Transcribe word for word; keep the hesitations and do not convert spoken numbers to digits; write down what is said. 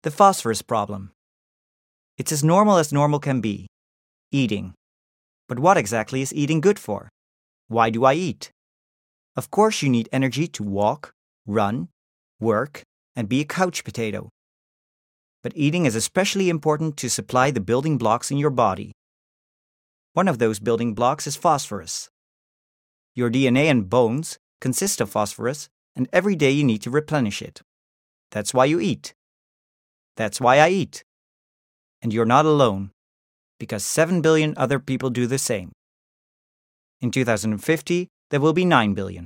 The phosphorus problem. It's as normal as normal can be. Eating. But what exactly is eating good for? Why do I eat? Of course you need energy to walk, run, work, and be a couch potato. But eating is especially important to supply the building blocks in your body. One of those building blocks is phosphorus. Your D N A and bones consist of phosphorus, and every day you need to replenish it. That's why you eat. That's why I eat. And you're not alone, because seven billion other people do the same. In two thousand fifty, there will be nine billion.